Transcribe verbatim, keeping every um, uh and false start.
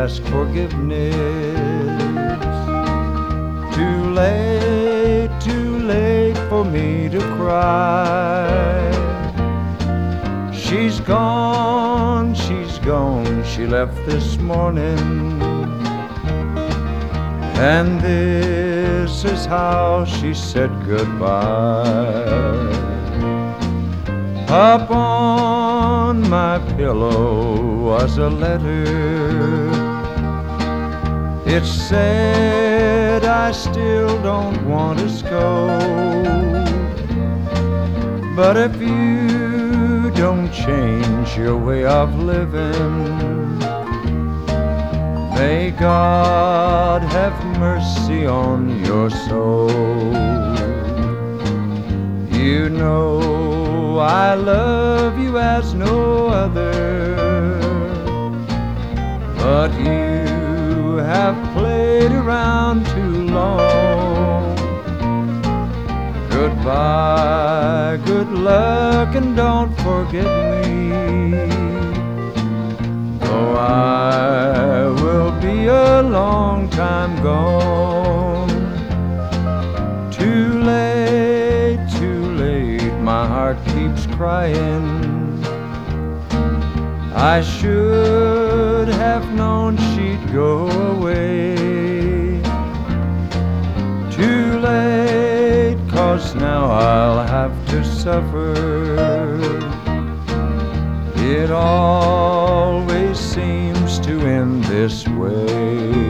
ask forgiveness. Too late, too late for me to cry. She's gone, she's gone, she left this morning. And this is how she said goodbye. Up on my pillow was a letter. It said, I still don't want to scold, but if you don't change your way of living, may God have mercy on your soul. You know I love you as no other, but you have played around too long. Goodbye, good luck, and don't forget me, though I will be a long time gone. Too late, too late, my heart keeps crying. I should have known she'd go away. Too late, 'cause now I'll have to suffer. It always seems to end this way.